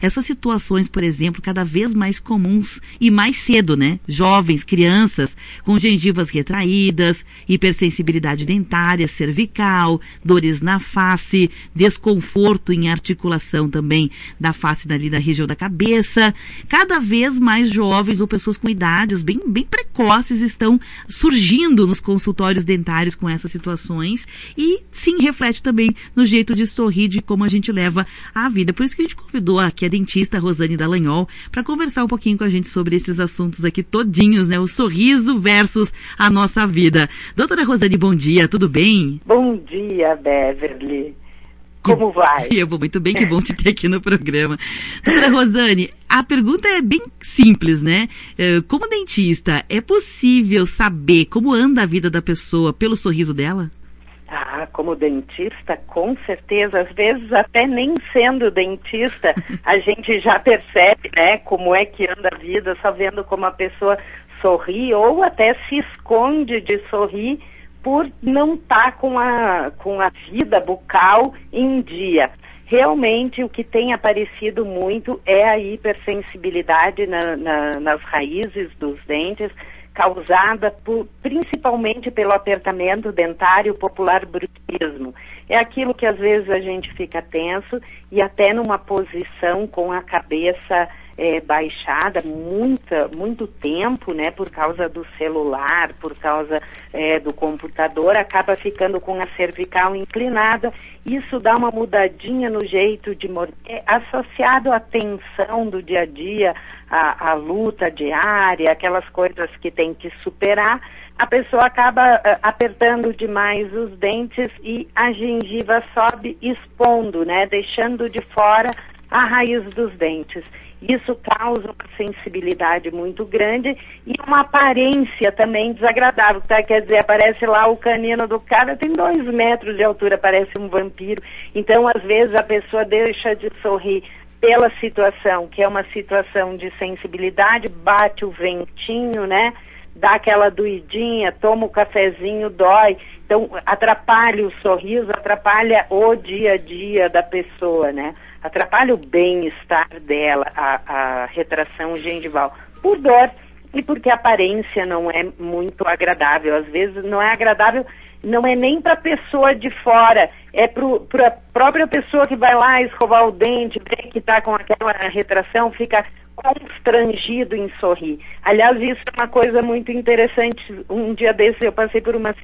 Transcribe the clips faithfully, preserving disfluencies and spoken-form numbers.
essas situações, por exemplo, cada vez mais comuns e mais cedo, né? Jovens, crianças com gengivas retraídas, hipersensibilidade dentária, cervical, dores na face, desconforto em articulação também da face dali da região da cabeça. Cada vez mais jovens ou pessoas com idades bem, bem precoces estão surgindo nos consultórios dentários com essas situações e sim reflete também no jeito de sorrir, de como a gente leva a vida. Por isso que a gente convidou aqui a dentista Rosane Dallagnol para conversar um pouquinho com a gente sobre esses assuntos aqui todinhos, né? O sorriso versus a nossa vida. Doutora Rosane, bom dia, tudo bem? Bom dia, Beverly. Como vai? Eu vou muito bem, que bom te ter aqui no programa. Doutora Rosane, a pergunta é bem simples, né? Como dentista, é possível saber como anda a vida da pessoa pelo sorriso dela? Ah, como dentista, com certeza. Às vezes, até nem sendo dentista, a gente já percebe, né, como é que anda a vida, só vendo como a pessoa sorri ou até se esconde de sorrir por não estar com a, com a vida bucal em dia. Realmente, o que tem aparecido muito é a hipersensibilidade na, na, nas raízes dos dentes, causada por, principalmente pelo apertamento dentário, popular bruxismo. É aquilo que às vezes a gente fica tenso e até numa posição com a cabeça é, baixada muita, muito tempo, né, por causa do celular, por causa é, do computador, acaba ficando com a cervical inclinada. Isso dá uma mudadinha no jeito de morder, associado à tensão do dia a dia, a, a luta diária, aquelas coisas que tem que superar, a pessoa acaba uh, apertando demais os dentes e a gengiva sobe expondo, né, deixando de fora a raiz dos dentes. Isso causa uma sensibilidade muito grande e uma aparência também desagradável, tá? Quer dizer, aparece lá o canino do cara, tem dois metros de altura, parece um vampiro. Então, às vezes, a pessoa deixa de sorrir pela situação, que é uma situação de sensibilidade, bate o ventinho, né? Dá aquela doidinha, toma o cafezinho, dói. Então, atrapalha o sorriso, atrapalha o dia a dia da pessoa, né? Atrapalha o bem-estar dela, a, a retração gengival, por dor e porque a aparência não é muito agradável. Às vezes não é agradável, não é nem para a pessoa de fora, é para a própria pessoa que vai lá escovar o dente, vê que está com aquela retração, fica constrangido em sorrir. Aliás, isso é uma coisa muito interessante. Um dia desses eu passei por uma...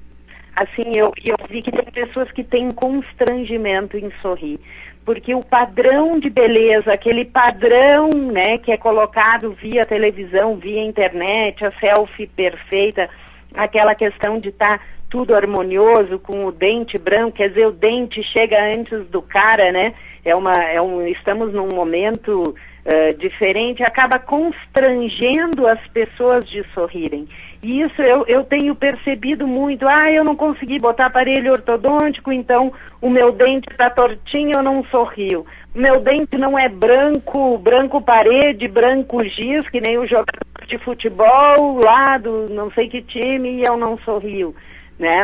Assim, eu, eu vi que tem pessoas que têm constrangimento em sorrir. Porque o padrão de beleza, aquele padrão, né, que é colocado via televisão, via internet, a selfie perfeita, aquela questão de estar tá tudo harmonioso, com o dente branco, quer dizer, o dente chega antes do cara, né? É uma, é um, estamos num momento uh, diferente, acaba constrangendo as pessoas de sorrirem. E isso eu, eu tenho percebido muito. Ah, eu não consegui botar aparelho ortodôntico, então o meu dente está tortinho, eu não sorrio. O meu dente não é branco, branco parede, branco giz, que nem o jogador de futebol lá do não sei que time, e eu não sorrio, né?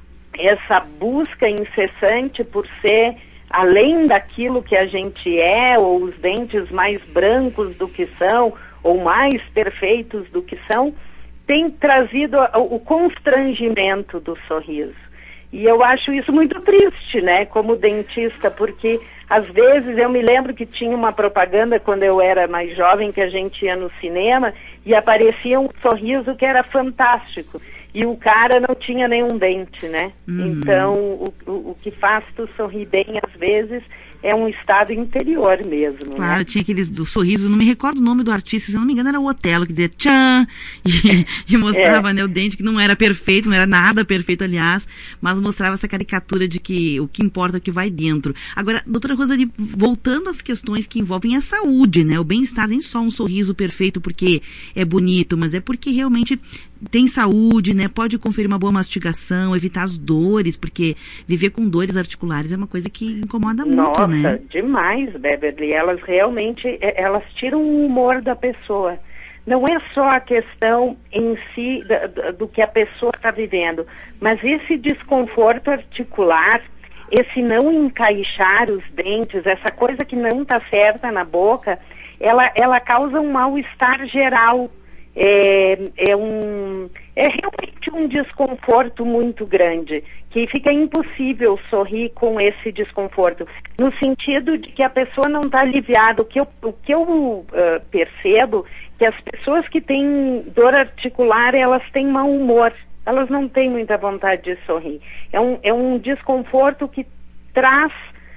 Essa busca incessante por ser além daquilo que a gente é, ou os dentes mais brancos do que são, ou mais perfeitos do que são, tem trazido o constrangimento do sorriso. E eu acho isso muito triste, né, como dentista, porque às vezes eu me lembro que tinha uma propaganda quando eu era mais jovem, que a gente ia no cinema e aparecia um sorriso que era fantástico. E o cara não tinha nenhum dente, né? Uhum. Então, o, o, o que faz tu sorrir bem, às vezes, é um estado interior mesmo, claro, né? Tinha aqueles do sorriso, não me recordo o nome do artista, se eu não me engano era o Otelo, que dizia tchan, e, e mostrava, é. né, o dente que não era perfeito, não era nada perfeito, aliás, mas mostrava essa caricatura de que o que importa é o que vai dentro. Agora, doutora Rosane, voltando às questões que envolvem a saúde, né, o bem-estar, nem só um sorriso perfeito porque é bonito, mas é porque realmente tem saúde, né, pode conferir uma boa mastigação, evitar as dores, porque viver com dores articulares é uma coisa que incomoda muito, Nossa, né? Nossa, demais, Beverly. Elas realmente, elas tiram o humor da pessoa. Não é só a questão em si do, do que a pessoa está vivendo, mas esse desconforto articular, esse não encaixar os dentes, essa coisa que não está certa na boca, ela, ela causa um mal-estar geral. É, é, um, é realmente um desconforto muito grande, que fica impossível sorrir com esse desconforto, no sentido de que a pessoa não está aliviada. O que eu, o que eu uh, percebo que as pessoas que têm dor articular, elas têm mau humor, elas não têm muita vontade de sorrir. É um, é um desconforto que traz,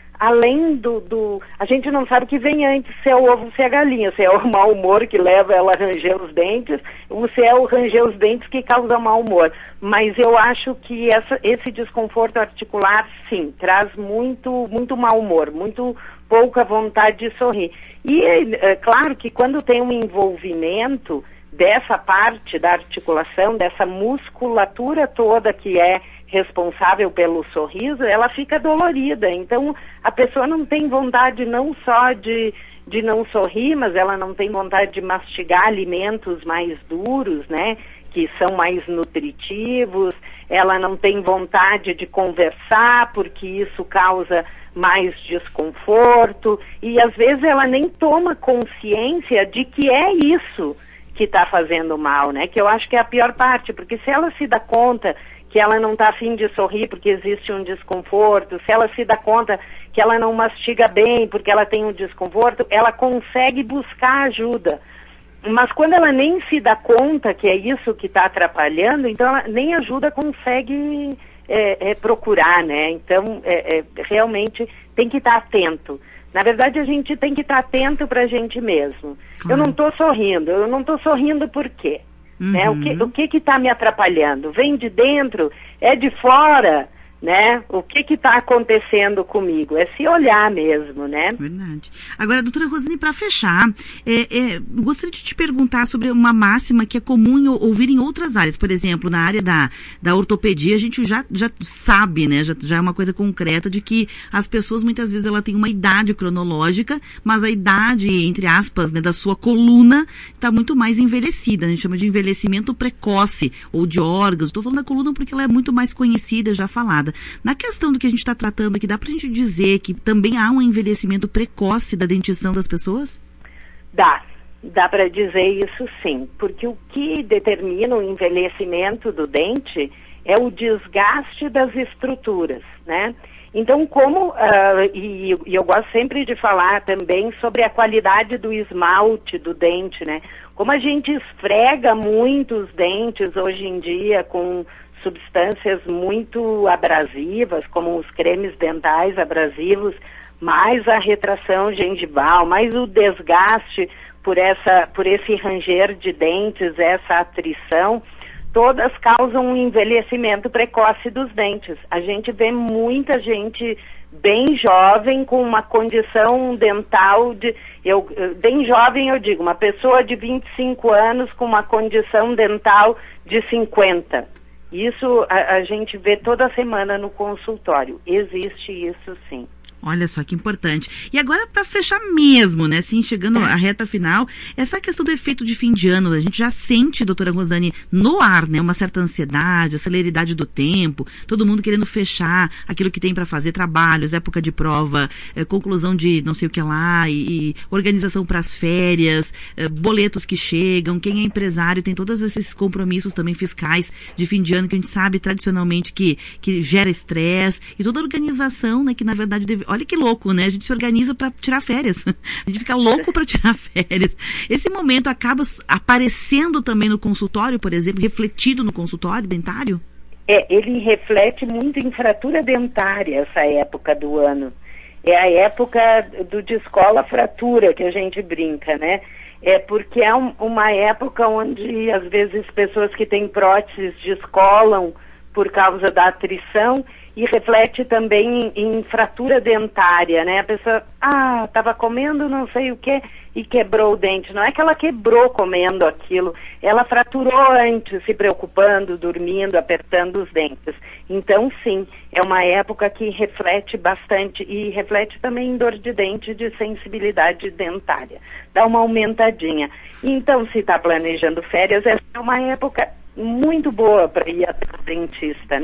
além do, do... A gente não sabe o que vem antes, se é o ovo ou se é a galinha, se é o mau humor que leva ela a ranger os dentes, ou se é o ranger os dentes que causa mau humor. Mas eu acho que essa, esse desconforto articular, sim, traz muito, muito mau humor, muito pouca vontade de sorrir. E é claro que quando tem um envolvimento dessa parte da articulação, dessa musculatura toda que é responsável pelo sorriso, ela fica dolorida. Então, a pessoa não tem vontade não só de, de não sorrir, mas ela não tem vontade de mastigar alimentos mais duros, né, que são mais nutritivos. Ela não tem vontade de conversar, porque isso causa mais desconforto. E, às vezes, ela nem toma consciência de que é isso que está fazendo mal, né? Que eu acho que é a pior parte, porque se ela se dá conta que ela não está afim de sorrir porque existe um desconforto, se ela se dá conta que ela não mastiga bem porque ela tem um desconforto, ela consegue buscar ajuda. Mas quando ela nem se dá conta que é isso que está atrapalhando, então ela nem ajuda consegue é, é, procurar, né? Então, é, é, realmente tem que estar atento. Na verdade, a gente tem que estar atento para a gente mesmo. Claro. Eu não estou sorrindo, eu não estou sorrindo por quê? Uhum. Né? O que o que está me atrapalhando? Vem de dentro? É de fora? Né? O que está acontecendo comigo? É se olhar mesmo, né? Verdade. Agora, doutora Rosane, para fechar, é, é, gostaria de te perguntar sobre uma máxima que é comum em, ouvir em outras áreas. Por exemplo, na área da, da ortopedia, a gente já, já sabe, né? Já, já é uma coisa concreta de que as pessoas, muitas vezes, ela tem uma idade cronológica, mas a idade, entre aspas, né, da sua coluna está muito mais envelhecida. A gente chama de envelhecimento precoce, ou de órgãos. Estou falando da coluna porque ela é muito mais conhecida, já falada. Na questão do que a gente está tratando aqui, dá para a gente dizer que também há um envelhecimento precoce da dentição das pessoas? Dá, dá para dizer isso sim, porque o que determina o envelhecimento do dente é o desgaste das estruturas, né? Então, como, uh, e, e eu gosto sempre de falar também sobre a qualidade do esmalte do dente, né? Como a gente esfrega muito os dentes hoje em dia com substâncias muito abrasivas, como os cremes dentais abrasivos, mais a retração gengival, mais o desgaste por, essa, por esse ranger de dentes, essa atrição, todas causam um envelhecimento precoce dos dentes. A gente vê muita gente bem jovem com uma condição dental de... Eu, bem jovem eu digo, uma pessoa de vinte e cinco anos com uma condição dental de cinquenta. Isso a, a gente vê toda semana no consultório. Existe isso sim. Olha só que importante. E agora, para fechar mesmo, né, assim, chegando à reta final, essa questão do efeito de fim de ano, a gente já sente, doutora Rosane, no ar, né, uma certa ansiedade, a celeridade do tempo, todo mundo querendo fechar aquilo que tem para fazer, trabalhos, época de prova, é, conclusão de não sei o que lá, e, e organização para as férias, é, boletos que chegam, quem é empresário tem todos esses compromissos também fiscais de fim de ano que a gente sabe tradicionalmente que, que gera estresse, e toda a organização, né, que na verdade deve... Olha que louco, né? A gente se organiza para tirar férias. A gente fica louco para tirar férias. Esse momento acaba aparecendo também no consultório, por exemplo, refletido no consultório dentário? É, ele reflete muito em fratura dentária, essa época do ano. É a época do de escola fratura que a gente brinca, né? É porque é um, uma época onde, às vezes, pessoas que têm próteses descolam por causa da atrição, e reflete também em, em fratura dentária, né? A pessoa, ah, estava comendo não sei o que e quebrou o dente. Não é que ela quebrou comendo aquilo, ela fraturou antes, se preocupando, dormindo, apertando os dentes. Então, sim, é uma época que reflete bastante e reflete também em dor de dente, de sensibilidade dentária. Dá uma aumentadinha. Então, se está planejando férias, essa é uma época muito boa para ir até o dentista, né?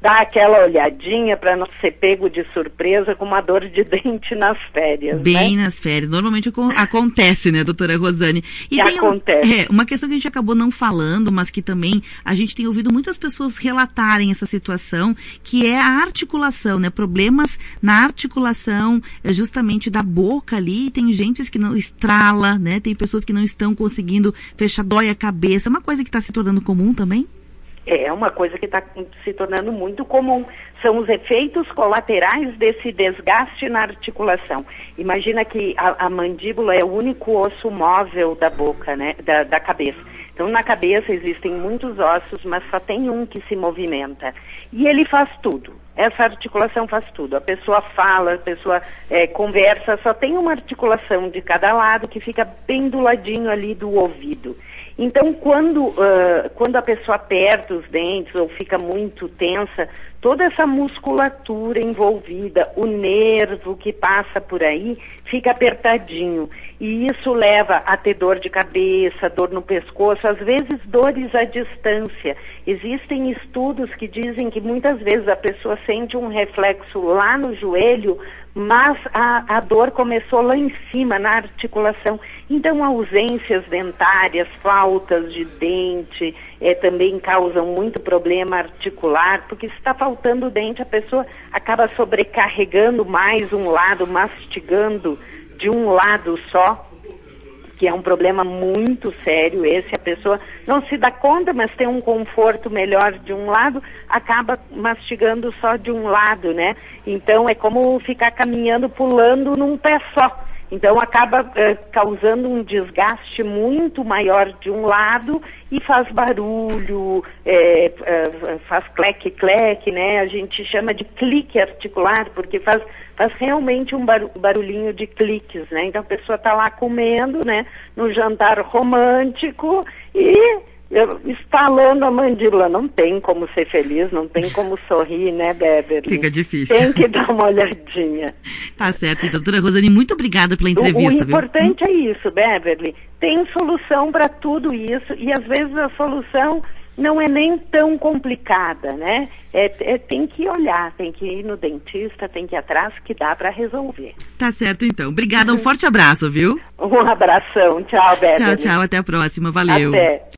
dar aquela olhadinha para não ser pego de surpresa com uma dor de dente nas férias. Bem né? nas férias. Normalmente acontece, né, doutora Rosane? E que tem acontece. Um, é, uma questão que a gente acabou não falando, mas que também a gente tem ouvido muitas pessoas relatarem essa situação, que é a articulação, né? Problemas na articulação, justamente da boca ali. Tem gente que não estrala, né? Tem pessoas que não estão conseguindo fechar, dói a cabeça. É uma coisa que está se tornando comum também? É uma coisa que está se tornando muito comum. São os efeitos colaterais desse desgaste na articulação. Imagina que a, a mandíbula é o único osso móvel da boca, né, da, da cabeça. Então, na cabeça existem muitos ossos, mas só tem um que se movimenta. E ele faz tudo. Essa articulação faz tudo. A pessoa fala, a pessoa é, conversa, só tem uma articulação de cada lado que fica bem do ladinho ali do ouvido. Então, quando, uh, quando a pessoa aperta os dentes ou fica muito tensa, toda essa musculatura envolvida, o nervo que passa por aí, fica apertadinho. E isso leva a ter dor de cabeça, dor no pescoço, às vezes dores à distância. Existem estudos que dizem que muitas vezes a pessoa sente um reflexo lá no joelho, mas a, a dor começou lá em cima, na articulação. Então, ausências dentárias, faltas de dente, é, também causam muito problema articular, porque se está faltando dente, a pessoa acaba sobrecarregando mais um lado, mastigando de um lado só, que é um problema muito sério esse. A pessoa não se dá conta, mas tem um conforto melhor de um lado, acaba mastigando só de um lado, né? Então é como ficar caminhando, pulando num pé só. Então acaba eh, causando um desgaste muito maior de um lado e faz barulho, eh, eh, faz cleque-cleque, né? A gente chama de clique articular, porque faz, faz realmente um barulhinho de cliques, né? Então a pessoa está lá comendo, né? No jantar romântico e estalando a mandíbula. Não tem como ser feliz, não tem como sorrir, né, Beverly? Fica difícil. Tem que dar uma olhadinha. Tá certo. Doutora Rosane, muito obrigada pela entrevista. O, o importante viu? É isso, Beverly. Tem solução para tudo isso e às vezes a solução não é nem tão complicada, né? É, é, tem que olhar, tem que ir no dentista, tem que ir atrás, que dá para resolver. Tá certo, então. Obrigada, um forte abraço, viu? Um abração. Tchau, Beverly. Tchau, tchau. Até a próxima. Valeu. Até.